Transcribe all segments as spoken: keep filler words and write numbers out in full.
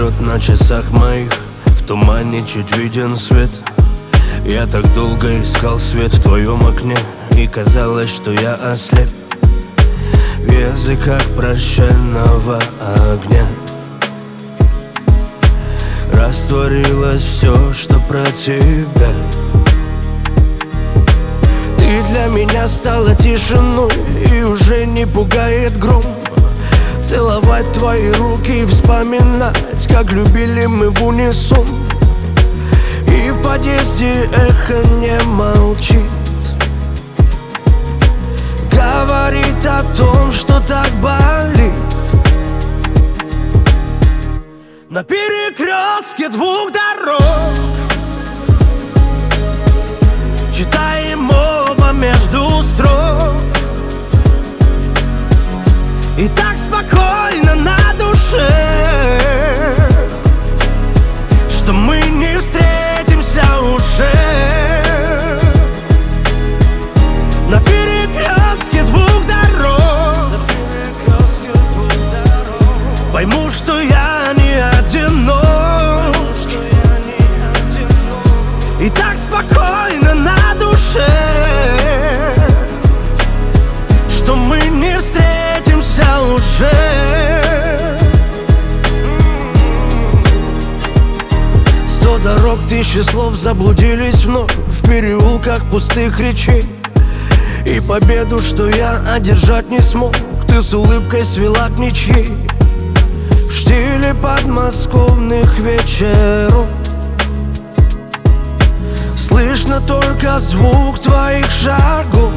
бьет на часах моих, в тумане чуть виден свет. Я так долго искал свет в твоем окне, и казалось, что я ослеп в языках прощального огня. Растворилось все, что про тебя. Ты для меня стала тишиной, и уже не пугает гром. Целовать твои руки и вспоминать, как любили мы в унисон. И в подъезде эхо не молчит, говорит о том, что так болит. На перекрестке двух дорог читаем оба между строк, и так спокойно на душе, что мы не встретимся уже. На перекрестке двух дорог пойму, что я не одинок, и так спокойно на душе, что мы не встретимся уже. Сто дорог, тысячи слов заблудились вновь в переулках пустых речей. И победу, что я одержать не смог, ты с улыбкой свела к ничьей. В штиле подмосковных вечеров слышно только звук твоих шагов.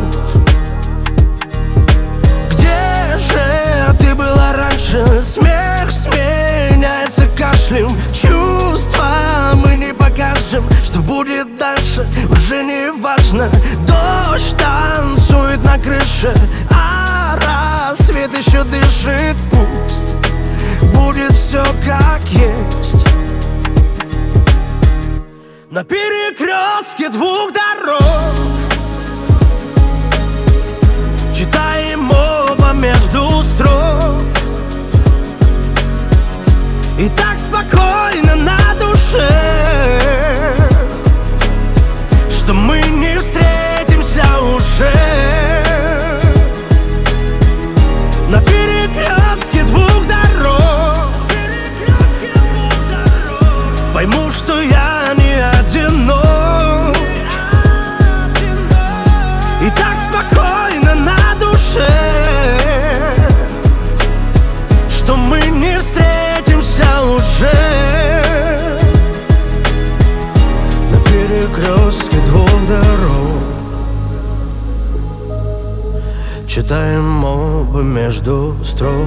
Где же ты была раньше? Смех сменяется кашлем. Чувства мы не покажем. Что будет дальше, уже не важно. Дождь танцует на крыше, а рассвет еще дышит. Пусть будет все как есть. На перекрестке двух дорог читаем оба между строк, и так спокойно на душе, что мы не встретимся уже. На перекрестке двух дорог пойму, что я не одинок, и так спокойно на душе, что мы не встретимся уже. На перекрестке двух дорог читаем оба между строк,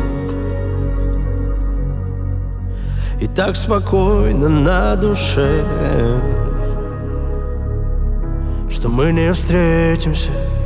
и так спокойно на душе, что мы не встретимся